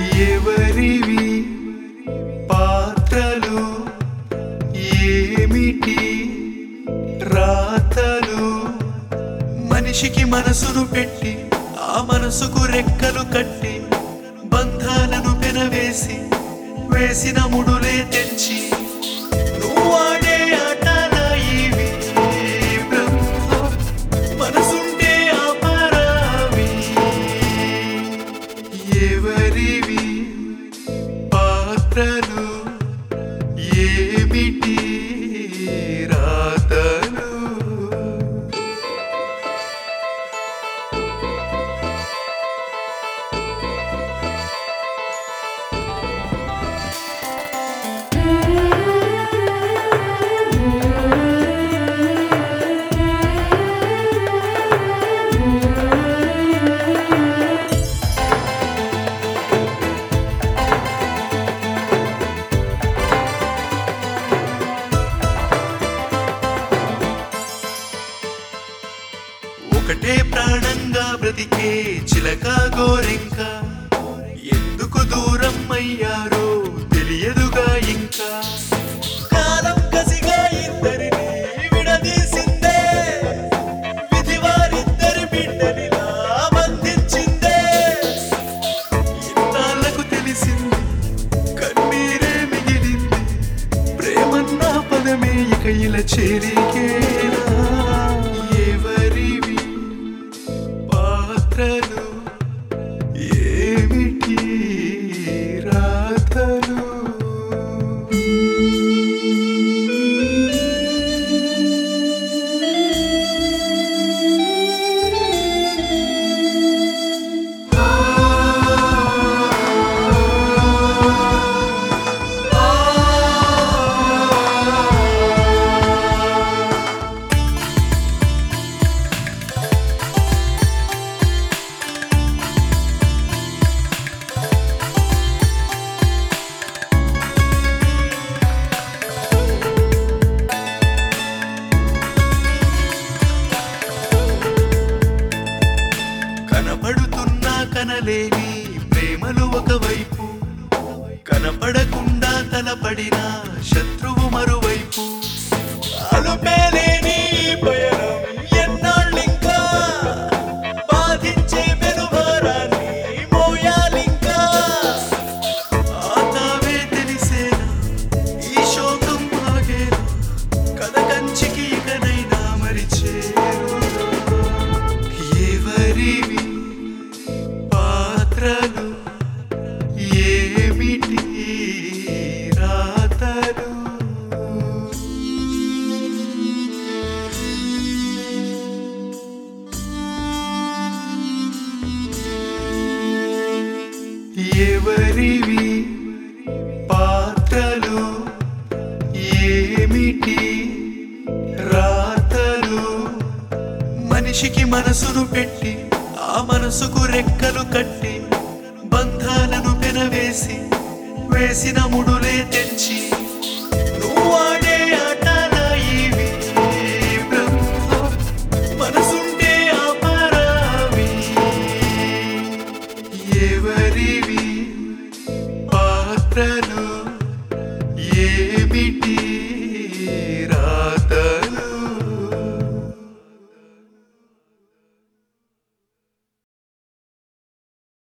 ఎవరివి పాత్రలు ఏమిటి రాతలు మనిషికి మనసును పెట్టి ఆ మనసుకు రెక్కలు కట్టి బంధాలను పెనవేసి వేసిన ముడులే తెంచి నువ్వు ఆడే ఆటల ఇవి బ్రహ్మ మనసుంటే ఆపరావి ఎవరివి పాత్రలు ఏమిటి రాతలు ఒకటే ప్రాణంగా బ్రతికే చిలక గోరింక ఎందుకు దూరం అయ్యారో తెలియదుగా ఇంకా కాలం కసిగా ఇద్దరిని విడదీసిందే విధి వారిద్దరి బిడ్డనిలా బంధించిందే ఇన్నాళ్లకు తెలిసింది కన్నీరే మిగిలింది ప్రేమన్న పదమే ఇక ఇలా చేరికేనా ఎవరివి పాత్రలు ఏమిటి రాతలు కనపడుతున్నా కనలేని ప్రేమలు ఒకవైపు కనపడకుండా తలపడిన శత్రువు మరువైపు అలుపేలేని పయనం ఎన్నాళ్ళింకా బాధించే పెనుభారాన్ని మోయాలింకా ఆతావే తెలిసేనా ఈ శోకం ఆగేనా కథ కంచికి ఇకనైనా మరిచేరునా ఎవరివి పాత్రలు ఏమిటి రాతలు ఎవరివి పాత్రలు ఏమిటి రాతలు మనిషికి మనసును పెట్టి ఆ మనసుకు రెక్కలు కట్టి బంధాలను పెనవేసి వేసిన ముడులే తెంచి నువ్వు ఆడే ఆటల ఇవి బ్రహ్మ మనసుంటే ఆపరావి ఎవరివి పాత్రలు